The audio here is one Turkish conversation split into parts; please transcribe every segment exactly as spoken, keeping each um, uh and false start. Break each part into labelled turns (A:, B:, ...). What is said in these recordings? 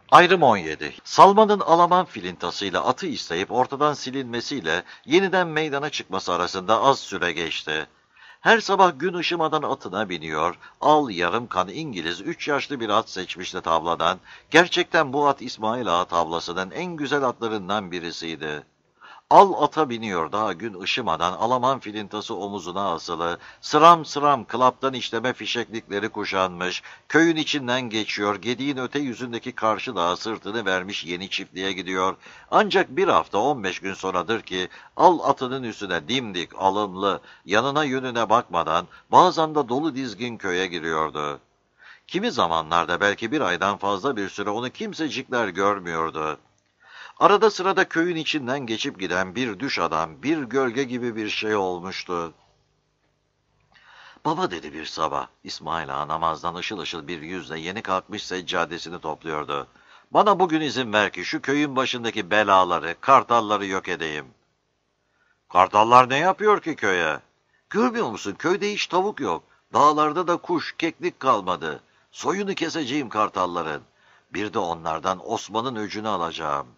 A: Ayrım on yedi. Salman'ın Alaman filintasıyla atı isteyip ortadan silinmesiyle yeniden meydana çıkması arasında az süre geçti. Her sabah gün ışımadan atına biniyor, al yarım kan İngiliz üç yaşlı bir at seçmişti tavladan. Gerçekten bu at İsmail Ağa tavlasının en güzel atlarından birisiydi. Al ata biniyor daha gün ışımadan Alaman filintası omuzuna asılı, sıram sıram klaptan işleme fişeklikleri kuşanmış, köyün içinden geçiyor, Gediğin öte yüzündeki karşı dağa sırtını vermiş yeni çiftliğe gidiyor. Ancak bir hafta on beş gün sonradır ki al atının üstüne dimdik, alımlı, yanına yönüne bakmadan bazen de dolu dizgin köye giriyordu. Kimi zamanlarda belki bir aydan fazla bir süre onu kimsecikler görmüyordu. Arada sırada köyün içinden geçip giden bir düş adam, bir gölge gibi bir şey olmuştu. Baba dedi bir sabah, İsmail Ağa namazdan ışıl ışıl bir yüzle yeni kalkmış seccadesini topluyordu. Bana bugün izin ver ki şu köyün başındaki belaları, kartalları yok edeyim. Kartallar ne yapıyor ki köye? Görmüyor musun köyde hiç tavuk yok. Dağlarda da kuş, keklik kalmadı. Soyunu keseceğim kartalların. Bir de onlardan Osman'ın öcünü alacağım.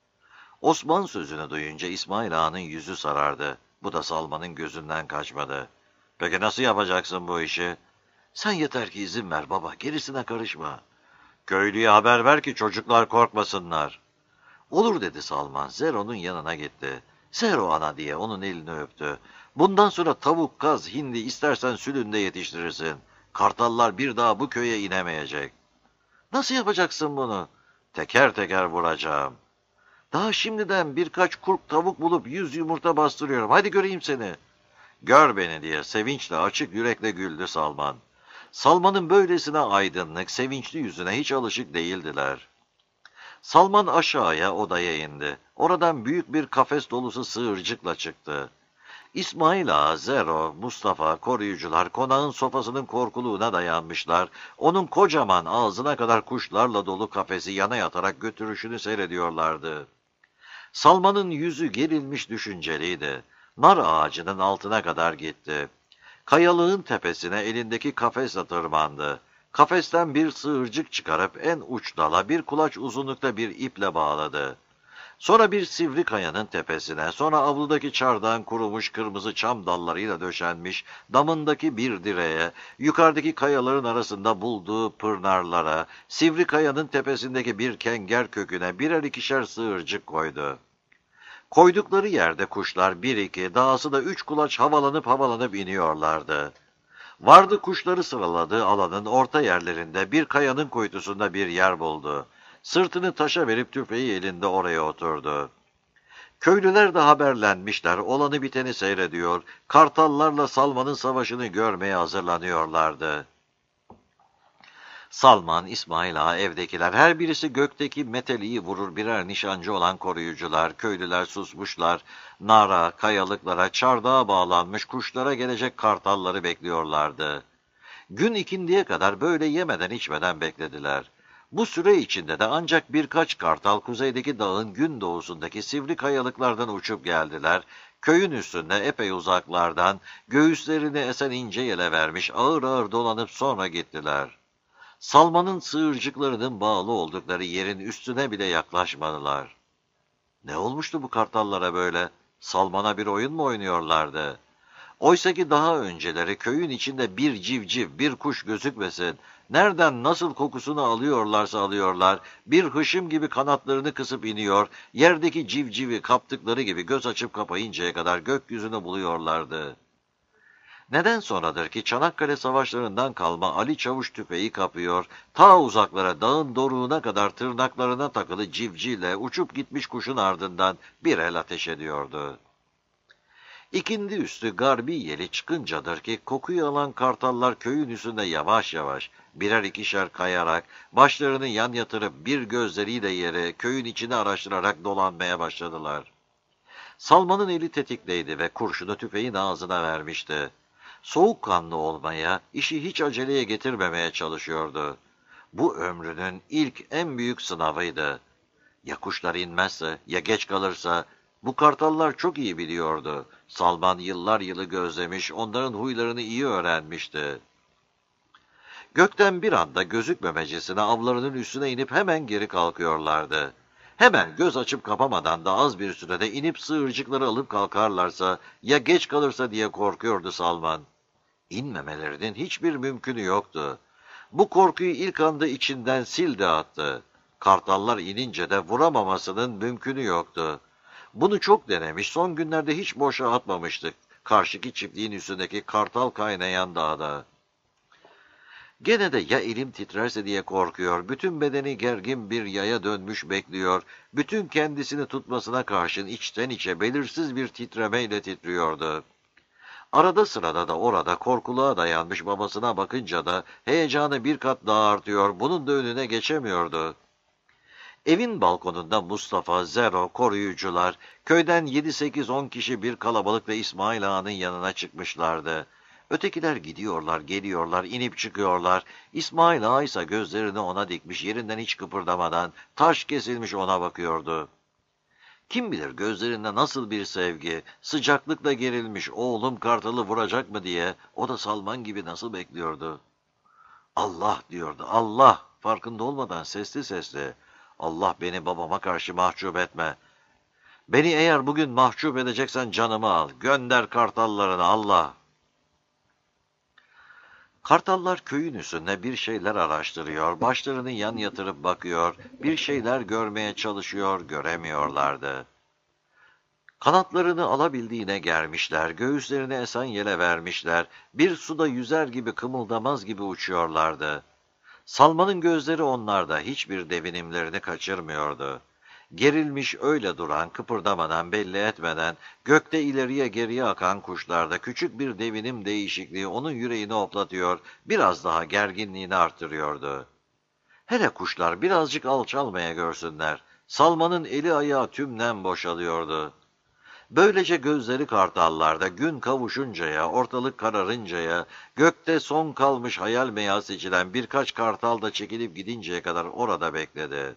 A: Osman sözünü duyunca İsmail Ağa'nın yüzü sarardı. Bu da Salman'ın gözünden kaçmadı. Peki nasıl yapacaksın bu işi? Sen yeter ki izin ver baba, gerisine karışma. Köylüye haber ver ki çocuklar korkmasınlar. Olur dedi Salman, Zero'nun yanına gitti. Zero ana diye onun elini öptü. Bundan sonra tavuk, kaz, hindi istersen sülünde yetiştirirsin. Kartallar bir daha bu köye inemeyecek. Nasıl yapacaksın bunu? Teker teker vuracağım. Daha şimdiden birkaç kurk tavuk bulup yüz yumurta bastırıyorum. Hadi göreyim seni. Gör beni diye sevinçle açık yürekle güldü Salman. Salman'ın böylesine aydınlık, sevinçli yüzüne hiç alışık değildiler. Salman aşağıya odaya indi. Oradan büyük bir kafes dolusu sığırcıkla çıktı. İsmail Ağa, Zero, Mustafa, koruyucular konağın sofasının korkuluğuna dayanmışlar. Onun kocaman ağzına kadar kuşlarla dolu kafesi yana yatarak götürüşünü seyrediyorlardı. Salman'ın yüzü gerilmiş düşünceliydi. Nar ağacının altına kadar gitti. Kayalığın tepesine elindeki kafesle tırmandı. Kafesten bir sığırcık çıkarıp en uç dala bir kulaç uzunlukta bir iple bağladı. Sonra bir sivri kayanın tepesine, sonra avludaki çardağın kurumuş kırmızı çam dallarıyla döşenmiş damındaki bir direğe, yukarıdaki kayaların arasında bulduğu pırnarlara, sivri kayanın tepesindeki bir kenger köküne birer ikişer sığırcık koydu. Koydukları yerde kuşlar bir iki, dahası da üç kulaç havalanıp havalanıp iniyorlardı. Vardı kuşları sıraladığı alanın orta yerlerinde bir kayanın kuytusunda bir yer buldu. Sırtını taşa verip tüfeği elinde oraya oturdu. Köylüler de haberlenmişler, olanı biteni seyrediyor, kartallarla Salman'ın savaşını görmeye hazırlanıyorlardı. Salman, İsmail Ağa, evdekiler her birisi gökteki meteliği vurur birer nişancı olan koruyucular, köylüler susmuşlar, nara, kayalıklara, çardağa bağlanmış kuşlara gelecek kartalları bekliyorlardı. Gün ikindiye kadar böyle yemeden içmeden beklediler. Bu süre içinde de ancak birkaç kartal kuzeydeki dağın gündoğusundaki sivri kayalıklardan uçup geldiler. Köyün üstünde epey uzaklardan göğüslerini esen ince yele vermiş ağır ağır dolanıp sonra gittiler. Salman'ın sığırcıklarının bağlı oldukları yerin üstüne bile yaklaşmadılar. Ne olmuştu bu kartallara böyle? Salman'a bir oyun mu oynuyorlardı? Oysa ki daha önceleri köyün içinde bir civciv, bir kuş gözükmesin, nereden nasıl kokusunu alıyorlarsa alıyorlar, bir hışım gibi kanatlarını kısıp iniyor, yerdeki civcivi kaptıkları gibi göz açıp kapayıncaya kadar gökyüzünü buluyorlardı. Neden sonradır ki Çanakkale savaşlarından kalma Ali Çavuş tüfeği kapıyor, ta uzaklara dağın doruğuna kadar tırnaklarına takılı civcivle uçup gitmiş kuşun ardından bir el ateş ediyordu. İkindi üstü garbi yeli çıkıncadır ki kokuyu alan kartallar köyün üstünde yavaş yavaş birer ikişer kayarak başlarını yan yatırıp bir gözleriyle yere köyün içini araştırarak dolanmaya başladılar. Salman'ın eli tetikteydi ve kurşunu tüfeğin ağzına vermişti. Soğukkanlı olmaya, işi hiç aceleye getirmemeye çalışıyordu. Bu ömrünün ilk en büyük sınavıydı. Ya kuşlar inmezse, ya geç kalırsa, bu kartallar çok iyi biliyordu. Salman yıllar yılı gözlemiş, onların huylarını iyi öğrenmişti. Gökten bir anda gözükmemecesine avlarının üstüne inip hemen geri kalkıyorlardı. Hemen göz açıp kapamadan da az bir sürede inip sığırcıkları alıp kalkarlarsa ya geç kalırsa diye korkuyordu Salman. İnmemelerinin hiçbir mümkünü yoktu. Bu korkuyu ilk anda içinden sildi attı. Kartallar inince de vuramamasının mümkünü yoktu. Bunu çok denemiş, son günlerde hiç boşa atmamıştık. Karşıki çiftliğin üstündeki kartal kaynayan dağda. Gene de ya elim titrerse diye korkuyor, bütün bedeni gergin bir yaya dönmüş bekliyor, bütün kendisini tutmasına karşın içten içe belirsiz bir titremeyle titriyordu. Arada sırada da orada korkuluğa dayanmış babasına bakınca da heyecanı bir kat daha artıyor, bunun da önüne geçemiyordu. Evin balkonunda Mustafa, Zero, koruyucular, köyden yedi sekiz on kişi bir kalabalıkla İsmail Ağa'nın yanına çıkmışlardı. Ötekiler gidiyorlar, geliyorlar, inip çıkıyorlar. İsmail Ağa ise gözlerini ona dikmiş, yerinden hiç kıpırdamadan, taş kesilmiş ona bakıyordu. Kim bilir gözlerinde nasıl bir sevgi, sıcaklıkla gerilmiş oğlum kartalı vuracak mı diye o da Salman gibi nasıl bekliyordu. Allah diyordu, Allah, farkında olmadan sesli sesli. Allah beni babama karşı mahcup etme. Beni eğer bugün mahcup edeceksen canımı al, gönder kartallarını Allah. Kartallar köyün üstünde bir şeyler araştırıyor, başlarını yan yatırıp bakıyor, bir şeyler görmeye çalışıyor, göremiyorlardı. Kanatlarını alabildiğine germişler, göğüslerine esen yele vermişler, bir suda yüzer gibi kımıldamaz gibi uçuyorlardı. Salman'ın gözleri onlarda hiçbir devinimlerini kaçırmıyordu. Gerilmiş öyle duran, kıpırdamadan belli etmeden, gökte ileriye geriye akan kuşlarda küçük bir devinim değişikliği onun yüreğini hoplatıyor, biraz daha gerginliğini artırıyordu. Hele kuşlar birazcık alçalmaya görsünler, Salman'ın eli ayağı tümden boşalıyordu. Böylece gözleri kartallarda gün kavuşuncaya, ortalık kararıncaya, gökte son kalmış hayal meyal seçilen birkaç kartal da çekilip gidinceye kadar orada bekledi.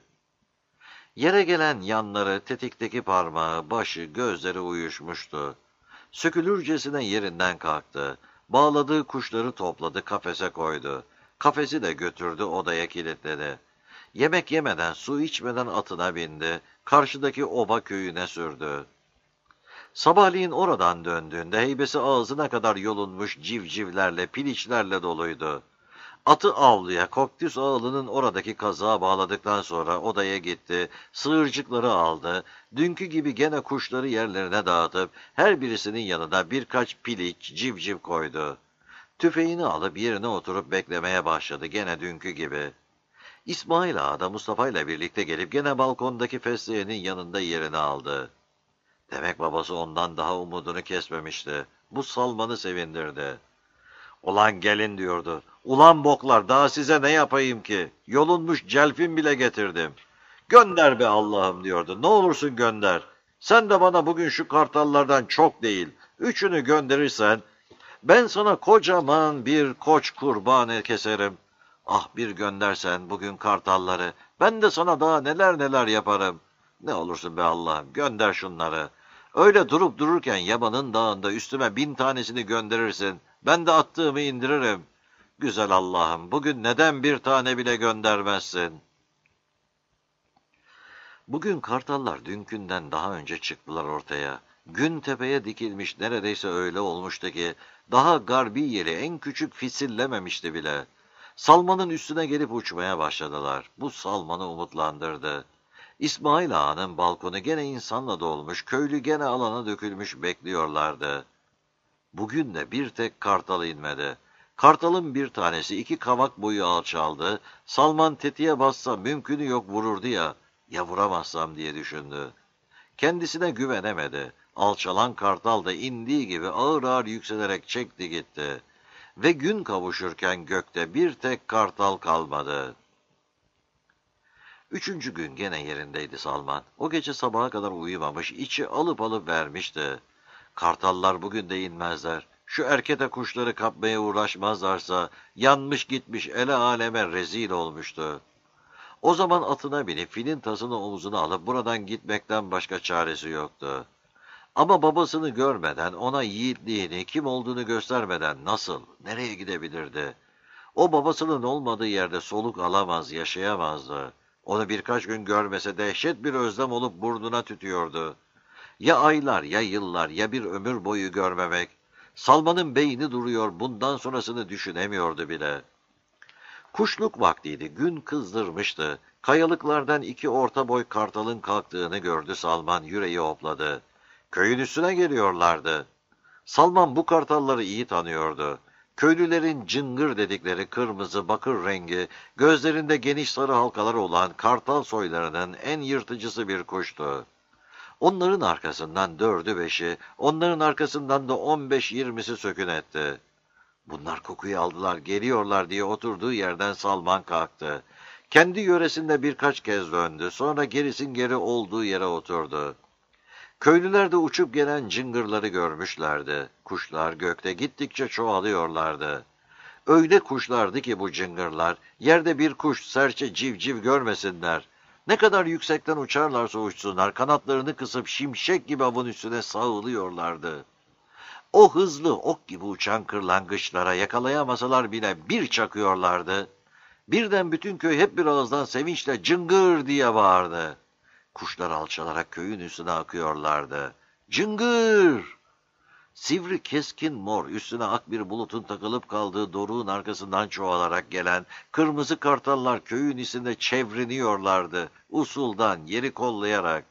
A: Yere gelen yanları, tetikteki parmağı, başı, gözleri uyuşmuştu. Sökülürcesine yerinden kalktı. Bağladığı kuşları topladı, kafese koydu. Kafesi de götürdü, odaya kilitledi. Yemek yemeden, su içmeden atına bindi. Karşıdaki oba köyüne sürdü. Sabahleyin oradan döndüğünde heybesi ağzına kadar yolunmuş civcivlerle, piliçlerle doluydu. Atı avluya, Koktüs ağılının oradaki kazığa bağladıktan sonra odaya gitti, sığırcıkları aldı, dünkü gibi gene kuşları yerlerine dağıtıp her birisinin yanına birkaç piliç, civciv koydu. Tüfeğini alıp yerine oturup beklemeye başladı gene dünkü gibi. İsmail Ağa da Mustafa ile birlikte gelip gene balkondaki fesleğenin yanında yerini aldı. Demek babası ondan daha umudunu kesmemişti. Bu Salman'ı sevindirdi. Ulan gelin diyordu. Ulan boklar daha size ne yapayım ki? Yolunmuş celfin bile getirdim. Gönder be Allah'ım diyordu. Ne olursun gönder. Sen de bana bugün şu kartallardan çok değil. Üçünü gönderirsen ben sana kocaman bir koç kurbanı keserim. Ah bir göndersen bugün kartalları. Ben de sana daha neler neler yaparım. Ne olursun be Allah'ım gönder şunları. Öyle durup dururken yabanın dağında üstüme bin tanesini gönderirsin. Ben de attığımı indiririm. Güzel Allah'ım, bugün neden bir tane bile göndermezsin? Bugün kartallar dünkünden daha önce çıktılar ortaya. Gün tepeye dikilmiş neredeyse öyle olmuştu ki, daha garbi yeri en küçük fisillememişti bile. Salmanın üstüne gelip uçmaya başladılar. Bu Salman'ı umutlandırdı. İsmail Ağa'nın balkonu gene insanla dolmuş, köylü gene alana dökülmüş bekliyorlardı. Bugün de bir tek kartal inmedi. Kartalın bir tanesi iki kavak boyu alçaldı. Salman tetiğe bassa mümkünü yok vururdu ya, ya vuramazsam diye düşündü. Kendisine güvenemedi. Alçalan kartal da indiği gibi ağır ağır yükselerek çekti gitti. Ve gün kavuşurken gökte bir tek kartal kalmadı. Üçüncü gün gene yerindeydi Salman. O gece sabaha kadar uyumamış, içi alıp alıp vermişti. Kartallar bugün de inmezler. Şu erkete kuşları kapmaya uğraşmazlarsa yanmış gitmiş ele aleme rezil olmuştu. O zaman atına binip filin tasını omuzuna alıp buradan gitmekten başka çaresi yoktu. Ama babasını görmeden, ona yiğitliğini, kim olduğunu göstermeden nasıl, nereye gidebilirdi? O babasının olmadığı yerde soluk alamaz, yaşayamazdı. Onu birkaç gün görmese dehşet bir özlem olup burnuna tütüyordu. Ya aylar, ya yıllar, ya bir ömür boyu görmemek. Salman'ın beyni duruyor, bundan sonrasını düşünemiyordu bile. Kuşluk vaktiydi, gün kızdırmıştı. Kayalıklardan iki orta boy kartalın kalktığını gördü Salman, yüreği hopladı. Köyün üstüne geliyorlardı. Salman bu kartalları iyi tanıyordu. Köylülerin cıngır dedikleri kırmızı bakır rengi, gözlerinde geniş sarı halkalar olan kartal soylarının en yırtıcısı bir kuştu. Onların arkasından dördü beşi, onların arkasından da on beş yirmisi sökün etti. Bunlar kokuyu aldılar, geliyorlar diye oturduğu yerden Salman kalktı. Kendi yöresinde birkaç kez döndü, sonra gerisin geri olduğu yere oturdu. Köylüler de uçup gelen cıngırları görmüşlerdi. Kuşlar gökte gittikçe çoğalıyorlardı. Öyle kuşlardı ki bu cıngırlar, yerde bir kuş serçe civciv görmesinler. Ne kadar yüksekten uçarlarsa uçsunlar, kanatlarını kısıp şimşek gibi avın üstüne sağılıyorlardı. O hızlı ok gibi uçan kırlangıçlara yakalayamasalar bile bir çakıyorlardı. Birden bütün köy hep bir ağızdan sevinçle cıngır diye bağırdı. Kuşlar alçalarak köyün üstüne akıyorlardı. Cıngır! Sivri keskin mor, üstüne ak bir bulutun takılıp kaldığı doruğun arkasından çoğalarak gelen kırmızı kartallar köyün içinde çevriniyorlardı, usuldan yeri kollayarak.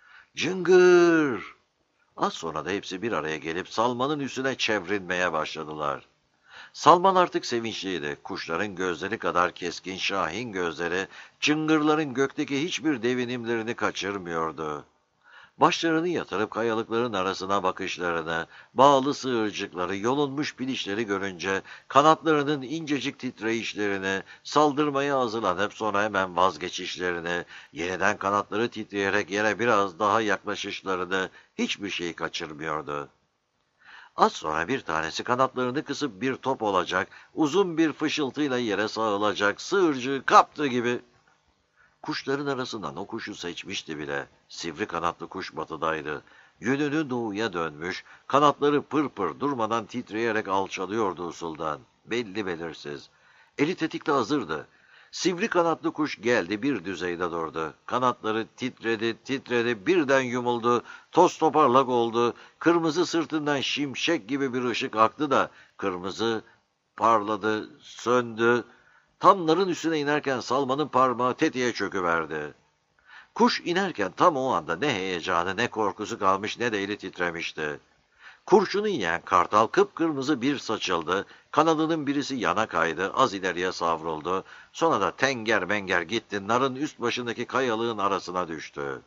A: Cıngır! Az sonra da hepsi bir araya gelip Salman'ın üstüne çevrilmeye başladılar. Salman artık sevinçliydi. Kuşların gözleri kadar keskin şahin gözleri, cıngırların gökteki hiçbir devinimlerini kaçırmıyordu. Başlarını yatırıp kayalıkların arasına bakışlarını, bağlı sığırcıkları, yolunmuş pilişleri görünce kanatlarının incecik titreyişlerini, saldırmaya hazırlanıp sonra hemen vazgeçişlerini, yeniden kanatları titreyerek yere biraz daha yaklaşışlarını hiçbir şey kaçırmıyordu. Az sonra bir tanesi kanatlarını kısıp bir top olacak, uzun bir fışıltıyla yere sağılacak, sığırcığı kaptığı gibi. Kuşların arasından o kuşu seçmişti bile. Sivri kanatlı kuş batıdaydı. Yönünü doğuya dönmüş, kanatları pır pır durmadan titreyerek alçalıyordu usuldan. Belli belirsiz. Eli tetikte hazırdı. Sivri kanatlı kuş geldi, bir düzeyde durdu. Kanatları titredi, titredi, birden yumuldu, toz toparlak oldu. Kırmızı sırtından şimşek gibi bir ışık aktı da, kırmızı parladı, söndü. Tam narın üstüne inerken Salman'ın parmağı tetiğe çöküverdi. Kuş inerken tam o anda ne heyecanı ne korkusu kalmış ne de eli titremişti. Kurşunu yiyen kartal kıpkırmızı bir saçıldı, kanadının birisi yana kaydı, az ileriye savruldu, sonra da tenger menger gitti, narın üst başındaki kayalığın arasına düştü.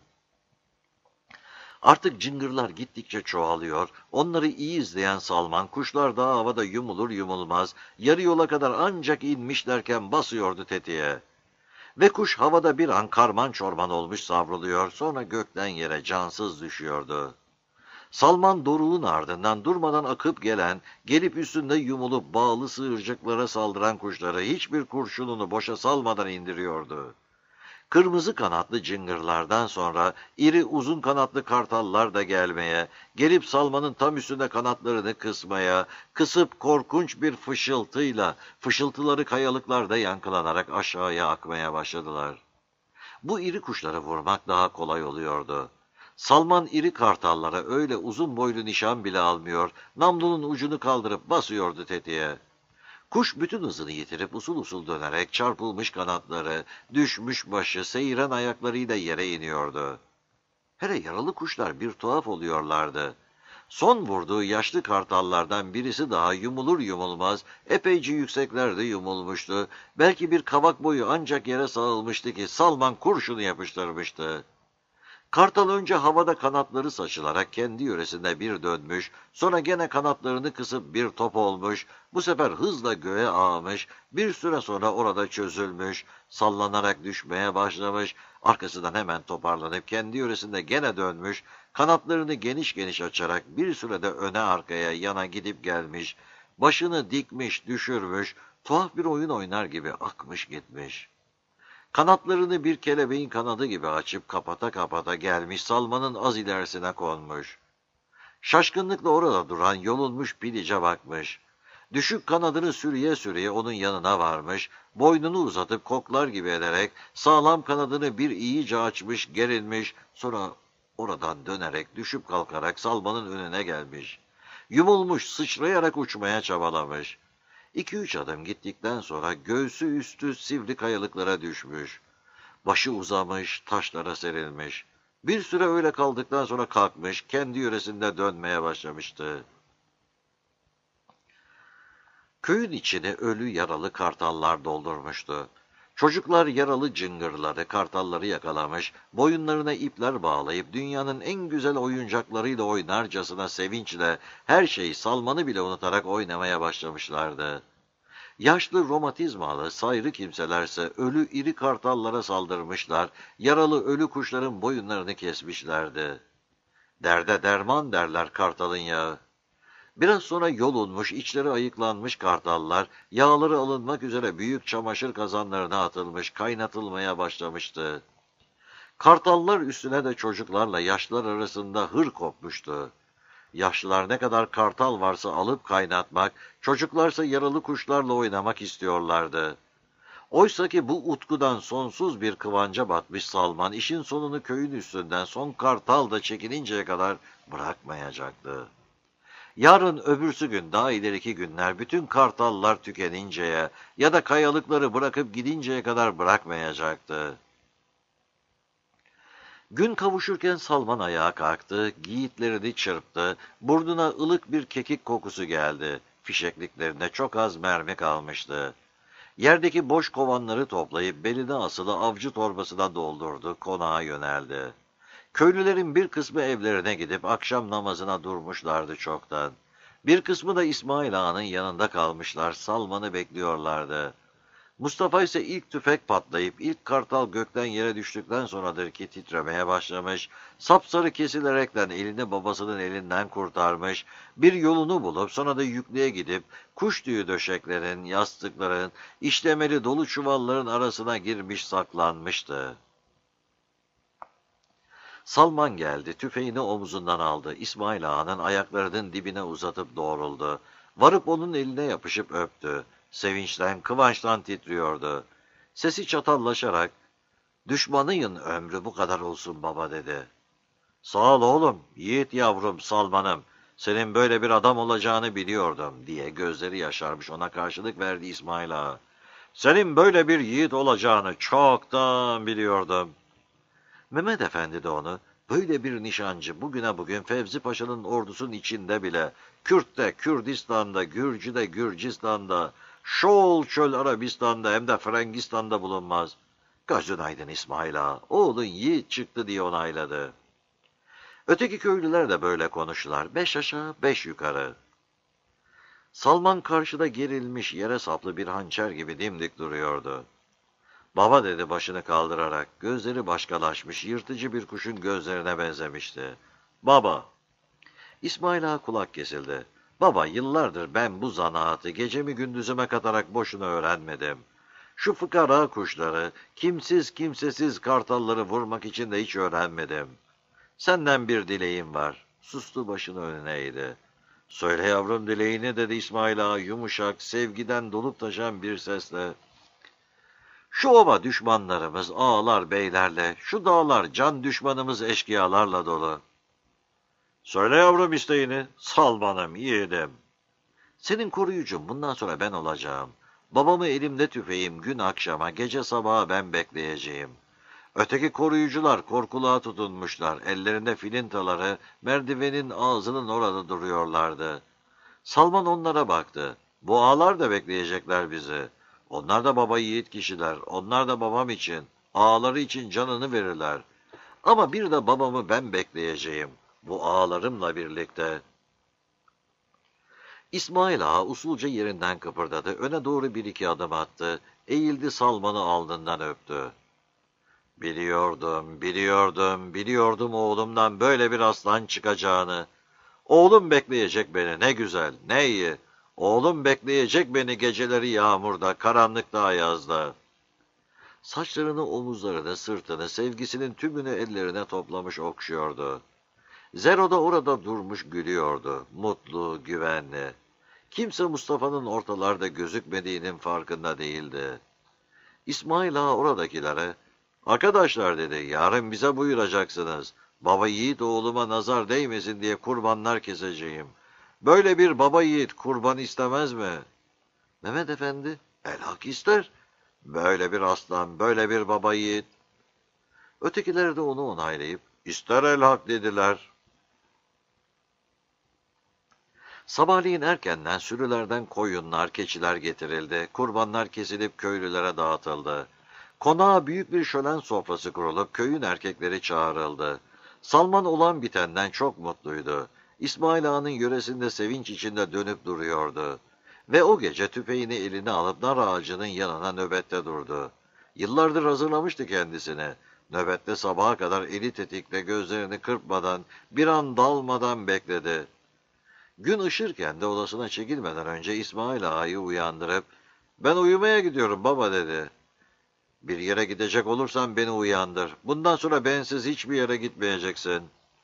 A: Artık cıngırlar gittikçe çoğalıyor, onları iyi izleyen Salman, kuşlar daha havada yumulur yumulmaz, yarı yola kadar ancak inmişlerken basıyordu tetiğe. Ve kuş havada bir an karman çorman olmuş savruluyor, sonra gökten yere cansız düşüyordu. Salman doruğun ardından durmadan akıp gelen, gelip üstünde yumulup bağlı sığırcıklara saldıran kuşları hiçbir kurşununu boşa salmadan indiriyordu. Kırmızı kanatlı cıngırlardan sonra iri uzun kanatlı kartallar da gelmeye, gelip Salman'ın tam üstünde kanatlarını kısmaya, kısıp korkunç bir fışıltıyla, fışıltıları kayalıklarda yankılanarak aşağıya akmaya başladılar. Bu iri kuşları vurmak daha kolay oluyordu. Salman iri kartallara öyle uzun boylu nişan bile almıyor, namlunun ucunu kaldırıp basıyordu tetiğe. Kuş bütün hızını yitirip usul usul dönerek çarpılmış kanatları, düşmüş başı, seyren ayaklarıyla yere iniyordu. Hele yaralı kuşlar bir tuhaf oluyorlardı. Son vurduğu yaşlı kartallardan birisi daha yumulur yumulmaz, epeyce yükseklerde yumulmuştu. Belki bir kavak boyu ancak yere sağılmıştı ki Salman kurşunu yapıştırmıştı. Kartal önce havada kanatları saçılarak kendi yöresinde bir dönmüş, sonra gene kanatlarını kısıp bir top olmuş, bu sefer hızla göğe ağmış, bir süre sonra orada çözülmüş, sallanarak düşmeye başlamış, arkasından hemen toparlanıp kendi yöresinde gene dönmüş, kanatlarını geniş geniş açarak bir sürede öne arkaya yana gidip gelmiş, başını dikmiş, düşürmüş, tuhaf bir oyun oynar gibi akmış gitmiş. Kanatlarını bir kelebeğin kanadı gibi açıp kapata kapata gelmiş, Salman'ın az ilerisine konmuş. Şaşkınlıkla orada duran yolunmuş pilice bakmış. Düşük kanadını sürüye sürüye onun yanına varmış, boynunu uzatıp koklar gibi ederek sağlam kanadını bir iyice açmış, gerilmiş, sonra oradan dönerek düşüp kalkarak Salman'ın önüne gelmiş. Yumulmuş, sıçrayarak uçmaya çabalamış. İki üç adım gittikten sonra göğsü üstü sivri kayalıklara düşmüş. Başı uzamış, taşlara serilmiş. Bir süre öyle kaldıktan sonra kalkmış, kendi yöresinde dönmeye başlamıştı. Köyün içini ölü yaralı kartallar doldurmuştu. Çocuklar yaralı cıngırları, kartalları yakalamış, boyunlarına ipler bağlayıp dünyanın en güzel oyuncaklarıyla oynarcasına sevinçle her şeyi Salman'ı bile unutarak oynamaya başlamışlardı. Yaşlı romatizmalı, sayrı kimselerse ölü iri kartallara saldırmışlar, yaralı ölü kuşların boyunlarını kesmişlerdi. Derde derman derler kartalın yağı. Biraz sonra yolunmuş, içleri ayıklanmış kartallar, yağları alınmak üzere büyük çamaşır kazanlarına atılmış, kaynatılmaya başlamıştı. Kartallar üstüne de çocuklarla yaşlılar arasında hır kopmuştu. Yaşlılar ne kadar kartal varsa alıp kaynatmak, çocuklarsa yaralı kuşlarla oynamak istiyorlardı. Oysa ki bu utkudan sonsuz bir kıvanca batmış Salman, işin sonunu köyün üstünden son kartal da çekilinceye kadar bırakmayacaktı. Yarın öbürsü gün daha ileriki günler bütün kartallar tükeninceye ya da kayalıkları bırakıp gidinceye kadar bırakmayacaktı. Gün kavuşurken Salman ayağa kalktı, giyitlerini çırptı, burnuna ılık bir kekik kokusu geldi. Fişekliklerinde çok az mermi kalmıştı. Yerdeki boş kovanları toplayıp beline asılı avcı torbasına doldurdu, konağa yöneldi. Köylülerin bir kısmı evlerine gidip akşam namazına durmuşlardı çoktan. Bir kısmı da İsmail Ağa'nın yanında kalmışlar, Salman'ı bekliyorlardı. Mustafa ise ilk tüfek patlayıp ilk kartal gökten yere düştükten sonradır ki titremeye başlamış, sapsarı kesilerekten elini babasının elinden kurtarmış, bir yolunu bulup sonra da yüklüğe gidip kuş tüyü döşeklerin, yastıkların, işlemeli dolu çuvalların arasına girmiş saklanmıştı. Salman geldi, tüfeğini omuzundan aldı, İsmail Ağa'nın ayaklarının dibine uzatıp doğruldu. Varıp onun eline yapışıp öptü. Sevinçten, kıvançtan titriyordu. Sesi çatallaşarak, "Düşmanıyın ömrü bu kadar olsun baba," dedi. "Sağ ol oğlum, yiğit yavrum Salman'ım. Senin böyle bir adam olacağını biliyordum," diye gözleri yaşarmış ona karşılık verdi İsmail Ağa. "Senin böyle bir yiğit olacağını çoktan biliyordum." Mehmet Efendi de onu, böyle bir nişancı bugüne bugün Fevzi Paşa'nın ordusunun içinde bile, Kürt'te, Kürdistan'da, Gürcü'de, Gürcistan'da, Şol Çöl Arabistan'da hem de Frangistan'da bulunmaz. Gözün aydın İsmail Ağa, oğlun yiğit çıktı diye onayladı. Öteki köylüler de böyle konuştular, beş aşağı beş yukarı. Salman karşıda gerilmiş yere saplı bir hançer gibi dimdik duruyordu. "Baba," dedi başını kaldırarak, gözleri başkalaşmış, yırtıcı bir kuşun gözlerine benzemişti. "Baba." İsmail Ağa kulak kesildi. "Baba, yıllardır ben bu zanaatı gecemi gündüzüme katarak boşuna öğrenmedim. Şu fıkara kuşları, kimsiz kimsesiz kartalları vurmak için de hiç öğrenmedim. Senden bir dileğim var." Sustu, başını önüne eğdi. "Söyle yavrum dileğini," dedi İsmail Ağa yumuşak, sevgiden dolup taşan bir sesle. "Şu ova düşmanlarımız ağalar beylerle, şu dağlar can düşmanımız eşkıyalarla dolu." "Söyle yavrum isteğini." "Salmanım, yiğidim. Senin koruyucun bundan sonra ben olacağım. Babamı elimde tüfeğim gün akşama, gece sabaha ben bekleyeceğim. Öteki koruyucular korkuluğa tutunmuşlar, ellerinde filintaları merdivenin ağzının orada duruyorlardı." Salman onlara baktı. "Bu ağalar da bekleyecekler bizi. Onlar da baba yiğit kişiler, onlar da babam için, ağaları için canını verirler. Ama bir de babamı ben bekleyeceğim, bu ağalarımla birlikte." İsmail Ağa usulca yerinden kıpırdadı, öne doğru bir iki adım attı, eğildi, Salman'ı alnından öptü. "Biliyordum, biliyordum, biliyordum oğlumdan böyle bir aslan çıkacağını. Oğlum bekleyecek beni, ne güzel, ne iyi. Oğlum bekleyecek beni geceleri yağmurda, karanlıkta, ayazda." Saçlarını, omuzlarını, sırtını, sevgisinin tümünü ellerine toplamış okşuyordu. Zero da orada durmuş gülüyordu, mutlu, güvenli. Kimse Mustafa'nın ortalarda gözükmediğinin farkında değildi. İsmail Ağa oradakilere, "Arkadaşlar," dedi, "yarın bize buyuracaksınız. Baba yiğit oğluma nazar değmesin diye kurbanlar keseceğim. Böyle bir baba yiğit kurban istemez mi?" Mehmet Efendi, "Elhak ister. Böyle bir aslan, böyle bir baba yiğit." Ötekiler de onu onaylayıp, "İster elhak," dediler. Sabahleyin erkenden sürülerden koyunlar, keçiler getirildi. Kurbanlar kesilip köylülere dağıtıldı. Konağa büyük bir şölen sofrası kurulup köyün erkekleri çağrıldı. Salman olan bitenden çok mutluydu. İsmail Ağa'nın yöresinde sevinç içinde dönüp duruyordu. Ve o gece tüfeğini eline alıp nar ağacının yanına nöbette durdu. Yıllardır hazırlamıştı kendisini. Nöbette sabaha kadar eli tetikle gözlerini kırpmadan, bir an dalmadan bekledi. Gün ışırken de odasına çekilmeden önce İsmail Ağa'yı uyandırıp, "Ben uyumaya gidiyorum baba," dedi. "Bir yere gidecek olursan beni uyandır. Bundan sonra bensiz hiçbir yere gitmeyeceksin."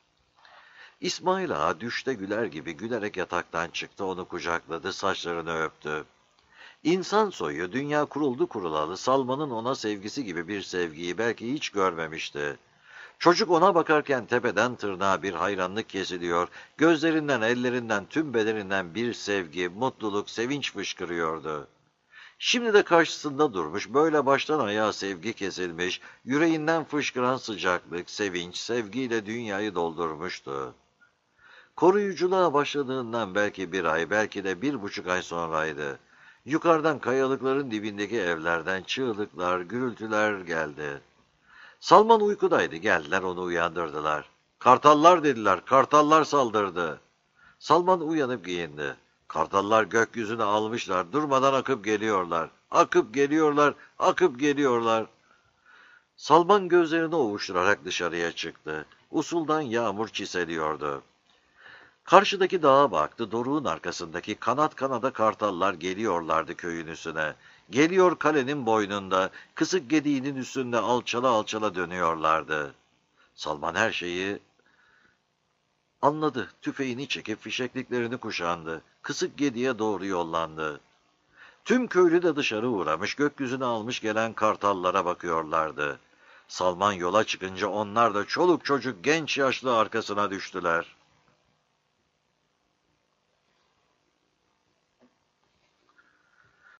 A: İsmail Ağa düşte güler gibi gülerek yataktan çıktı, onu kucakladı, saçlarını öptü. İnsan soyu dünya kuruldu kurulalı Salman'ın ona sevgisi gibi bir sevgiyi belki hiç görmemişti. Çocuk ona bakarken tepeden tırnağa bir hayranlık kesiliyor, gözlerinden, ellerinden, tüm bedeninden bir sevgi, mutluluk, sevinç fışkırıyordu. Şimdi de karşısında durmuş, böyle baştan ayağa sevgi kesilmiş, yüreğinden fışkıran sıcaklık, sevinç, sevgiyle dünyayı doldurmuştu. Koruyuculuğa başladığından belki bir ay, belki de bir buçuk ay sonraydı. Yukarıdan kayalıkların dibindeki evlerden çığlıklar, gürültüler geldi. Salman uykudaydı, geldiler onu uyandırdılar. "Kartallar," dediler, "kartallar saldırdı." Salman uyanıp giyindi. Kartallar gökyüzüne almışlar, durmadan akıp geliyorlar. Akıp geliyorlar, akıp geliyorlar. Salman gözlerini ovuşturarak dışarıya çıktı. Usuldan yağmur çiseliyordu. Karşıdaki dağa baktı, doruğun arkasındaki kanat kanada kartallar geliyorlardı köyün üstüne. Geliyor kalenin boynunda, kısık gediğinin üstünde alçala alçala dönüyorlardı. Salman her şeyi anladı. Tüfeğini çekip fişekliklerini kuşandı. Kısık gediye doğru yollandı. Tüm köylü de dışarı uğramış, gökyüzüne almış gelen kartallara bakıyorlardı. Salman yola çıkınca onlar da çoluk çocuk genç yaşlı arkasına düştüler.